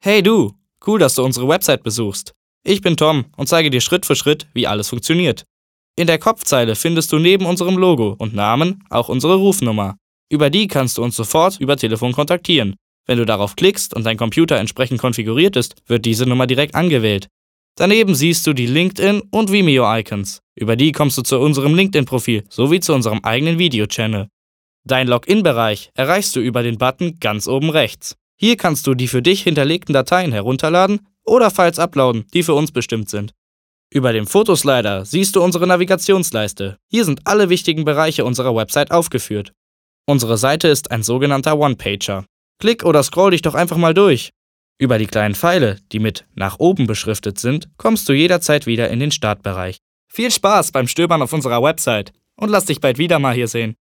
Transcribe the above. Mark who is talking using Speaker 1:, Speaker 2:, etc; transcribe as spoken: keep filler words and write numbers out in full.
Speaker 1: Hey du, cool, dass du unsere Website besuchst. Ich bin Tom und zeige dir Schritt für Schritt, wie alles funktioniert. In der Kopfzeile findest du neben unserem Logo und Namen auch unsere Rufnummer. Über die kannst du uns sofort über Telefon kontaktieren. Wenn du darauf klickst und dein Computer entsprechend konfiguriert ist, wird diese Nummer direkt angewählt. Daneben siehst du die LinkedIn- und Vimeo-Icons. Über die kommst du zu unserem LinkedIn-Profil sowie zu unserem eigenen Video-Channel. Dein Login-Bereich erreichst du über den Button ganz oben rechts. Hier kannst du die für dich hinterlegten Dateien herunterladen oder Files uploaden, die für uns bestimmt sind. Über dem Fotoslider siehst du unsere Navigationsleiste. Hier sind alle wichtigen Bereiche unserer Website aufgeführt. Unsere Seite ist ein sogenannter One-Pager. Klick oder scroll dich doch einfach mal durch. Über die kleinen Pfeile, die mit nach oben beschriftet sind, kommst du jederzeit wieder in den Startbereich. Viel Spaß beim Stöbern auf unserer Website und lass dich bald wieder mal hier sehen.